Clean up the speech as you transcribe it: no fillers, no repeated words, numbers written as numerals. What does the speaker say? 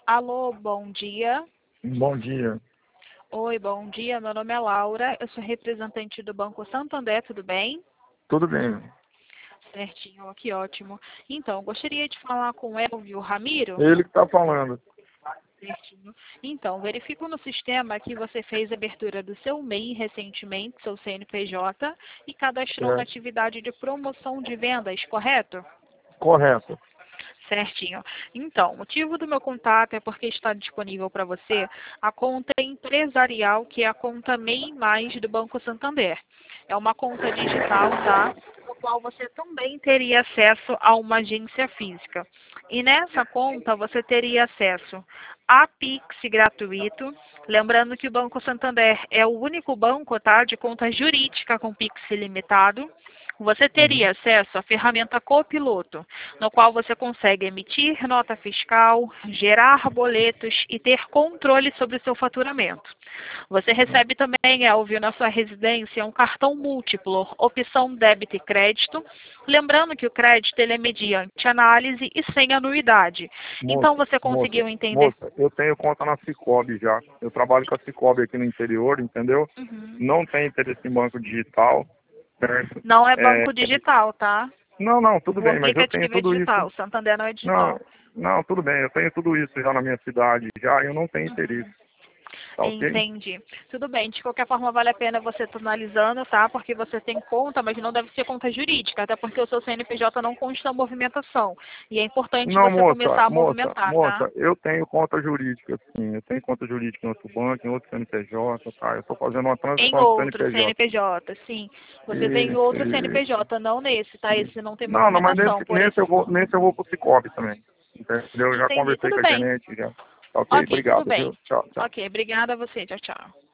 Alô, bom dia. Bom dia. Oi, bom dia. Meu nome é Laura. Eu sou representante do Banco Santander, tudo bem? Tudo bem? Certinho, que ótimo. Então, gostaria de falar com o Elvio Ramiro. Ele que está falando. Certinho. Então, verifico no sistema que você fez a abertura do seu MEI recentemente, seu CNPJ, e cadastrou na É, atividade de promoção de vendas, correto? correto. Certinho. Então, o motivo do meu contato é porque está disponível para você a conta empresarial, que é a conta MEI Mais do Banco Santander. É uma conta digital, tá? No qual você também teria acesso a uma agência física. E nessa conta você teria acesso a Pix gratuito. Lembrando que o Banco Santander é o único banco, tá, de conta jurídica com Pix ilimitado. Você Uhum. teria acesso à ferramenta Copiloto, no qual você consegue emitir nota fiscal, gerar boletos e ter controle sobre o seu faturamento. Você recebe também, Elvio, na sua residência um cartão múltiplo, opção débito e crédito. Lembrando que o crédito ele é mediante análise e sem anuidade. Então Moça, você moça, conseguiu entender? moça, eu tenho conta na Cicobi já. Eu trabalho com a Cicobi aqui no interior, entendeu? Uhum. Não tem interesse em banco digital, certo? Não é É, banco digital, tá? não, tudo O bem, mas eu tenho aplicativo é tudo isso. digital, o Santander não é Não, digital. não, tudo bem, eu tenho tudo isso já na minha cidade, já, eu não tenho interesse, Uhum. tá ok? Entendi. Tudo bem, de qualquer forma vale a pena você estar analisando, tá? Porque você tem conta, mas não deve ser conta jurídica, até porque o seu CNPJ não consta a movimentação. E é importante Não, você moça, começar a moça, movimentar, tá? moça, eu tenho conta jurídica, sim. Eu tenho conta jurídica em outro banco, em outro CNPJ, tá? Eu estou fazendo uma Em transição de outro CNPJ. CNPJ, sim. Você tem Isso, outro isso. CNPJ, não nesse, tá? Esse não tem Não, mas movimentação, por esse. nesse eu vou pro Cicobi também. Entendeu? Eu já Entendi. conversei Tudo com a bem. gerente, já. Tá ok? Ok, tudo Obrigado, bem. viu? Tchau, tchau. Ok, obrigada a você. Tchau, tchau.